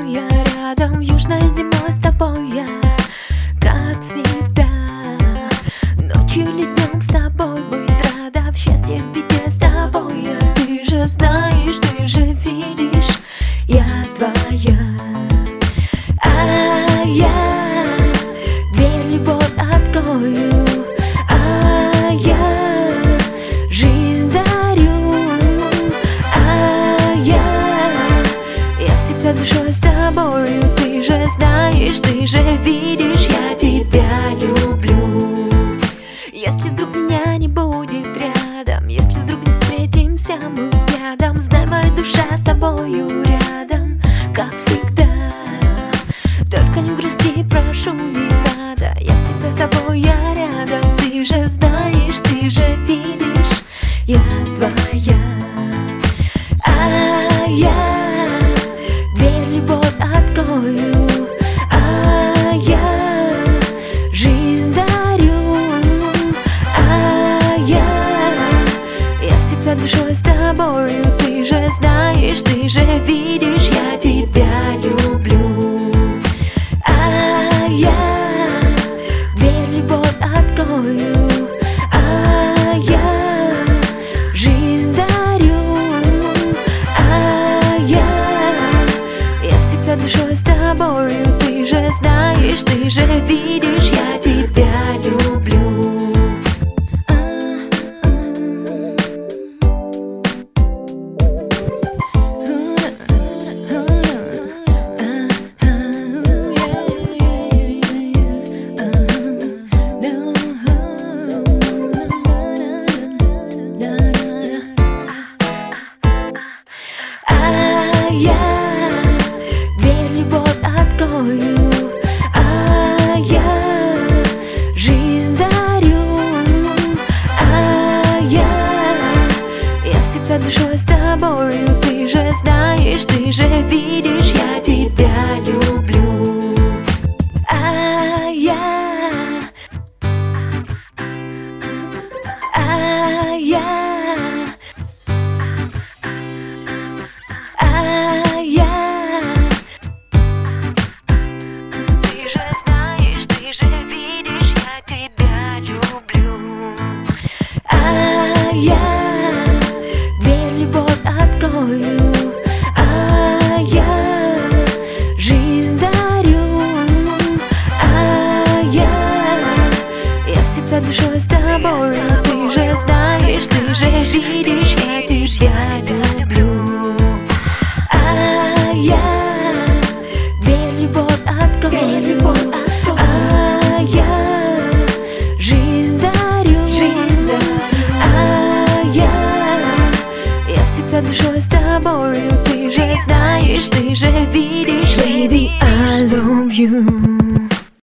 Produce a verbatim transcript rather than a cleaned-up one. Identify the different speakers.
Speaker 1: тобой я рядом, южной зимой с тобой я, как всегда. Ночью или днем с тобой быть рада, в счастье, в беде с тобой я. Ты же знаешь, ты же видишь, я твоя. А я дверь любовь открою, а я жизнь дарю, а я я всегда душой с тобою. Ты же знаешь, ты же видишь, я тебя люблю. Если вдруг меня не будет рядом, если вдруг не встретимся мы взглядом, знай, моя душа с тобою рядом, как всегда. Только не грусти, прошу, не надо, я всегда с тобой, я рядом. Ты же знаешь, ты же видишь, я твоя. А я дверь любовь открою, а я жизнь дарю, а я я всегда душой с тобою. Ты же знаешь, ты же видишь, я тебя люблю. А я дверь любовь открою, а я жизнь дарю, а я я всегда душой с тобою. Ты же знаешь, ты же видишь, я тебя люблю. Я дверь любовь открою, а я жизнь дарю, а я я всегда душой с тобою. Ты же знаешь, ты же видишь, я тебя люблю. А я а я А я ты же знаешь, ты же видишь, я тебя люблю. А я дверь любовь открою, а я жизнь дарю, а я я всегда душой с тобой. Ты же знаешь, ты же видишь, я тебя люблю. А я дверь любовь открою, а я жизнь дарю, а я я всегда душой с тобою. Ты же знаешь, ты же видишь, baby, I love you.